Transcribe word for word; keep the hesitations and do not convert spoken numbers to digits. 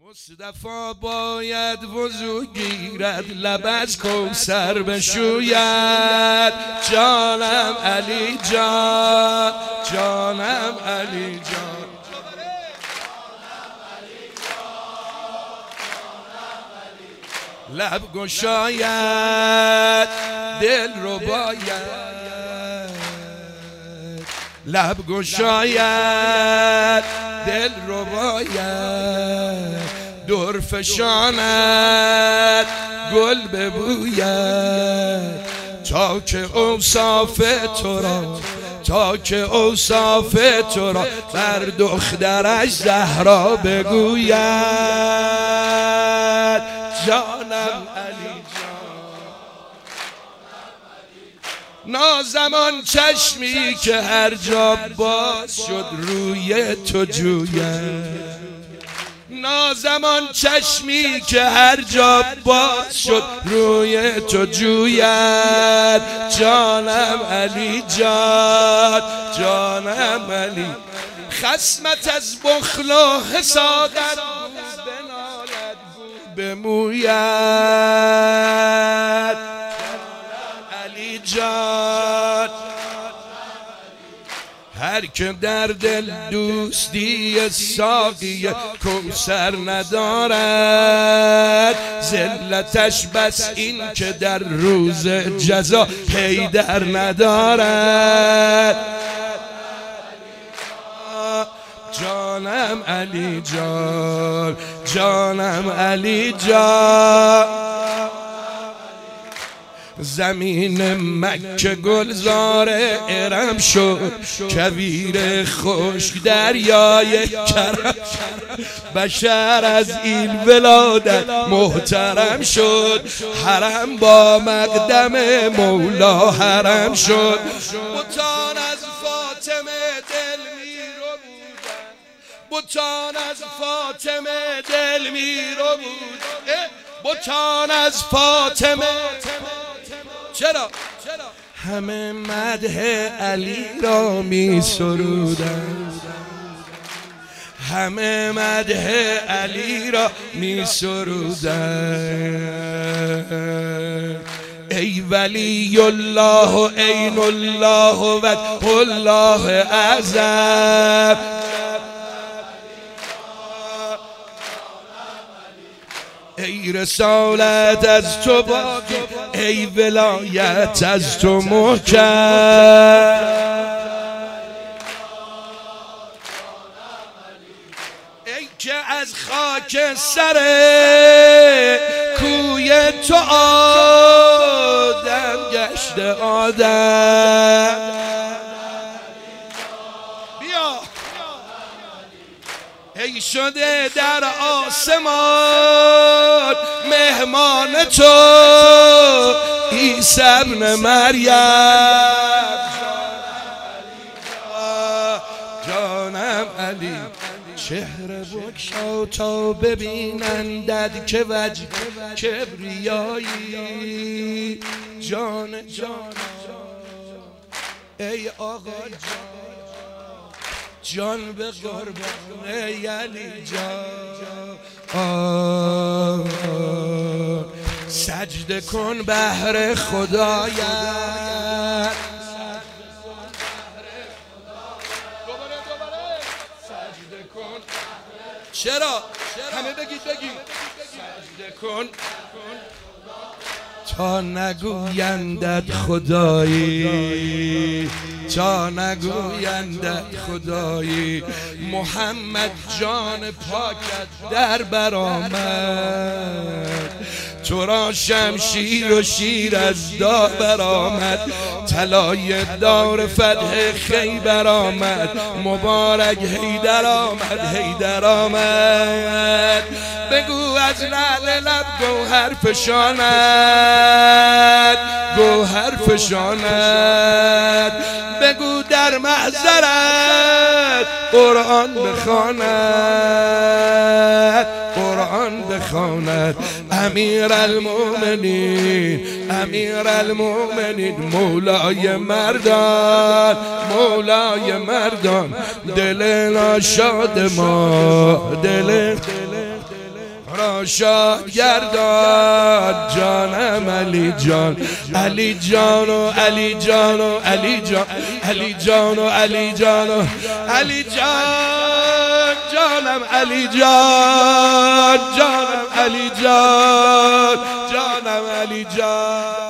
مصطفی باید وضو گیرد لب از کوثر بشوید جانم علی جان جانم علی جان لب گشاید دل رو باید لب گشاید دل رو باید دور فشاند گل ببوید تا که اوصاف تو را تا که اوصاف تو را بر دخترش زهرا بگوید جانم علی جان نازمان چشمی که هر جا باز شد روی تو جوید نازمان چشمی که هر جا باز شد روی تو جوید جانم علی جان جانم علی خصمت از بخل و حسادت بنالد بموید علی جان هر که در دل دوستی ساقی کوثر ندارد ذلتش بس این که در روز جزا پیدر ندارد جانم علی جان جانم علی جان زمین مکه گلزار ارم شد کویر خشک دریای کرم بشر از این ولادت محترم شد حرم با مقدم مولا حرم شد بتان از فاطمه دل میرو بودن بتان از فاطمه دل میرو بود بتان از فاطمه چرا؟ همه مدح علی را می سرودند همه مدح علی را می سرودند ای ولی الله عین الله و الله اعظم ای رسالت از تو باقی ای ولایت از تو محکم ای که از خاک سر کوی تو آدم گشته آدم ای شده در آسمان مهمان تو عیسی ابن مریم جانم علی چهره بگشا تا ببینندت که وجه کبریایی جان جان ای آقا جان جان به قربان علی جان سجده کن بهر خدایت سجده کن چرا؟ همه بگید بگید سجده کن تا نگویندت خدایی تا نگویندت خدایی محمد جان پاکت در برآمد تو را شمشیر و شیر از دا برآمد طلای دار فتح خیبر آمد مبارک حیدر آمد حیدر آمد بگو از لعل لب گوهر فشاند گوهر فشاند بگو در محضرت قرآن بخواند قرآن بخواند امیر المؤمنین امیر المؤمنین مولای مردان مولای مردان دل ناشاد ما دل را شاد گرداد جانم علی جان علی جان و علی جان و علی جان علی جان و علی جان و علی جان جانم علی جان جانم علی جان جانم علی جان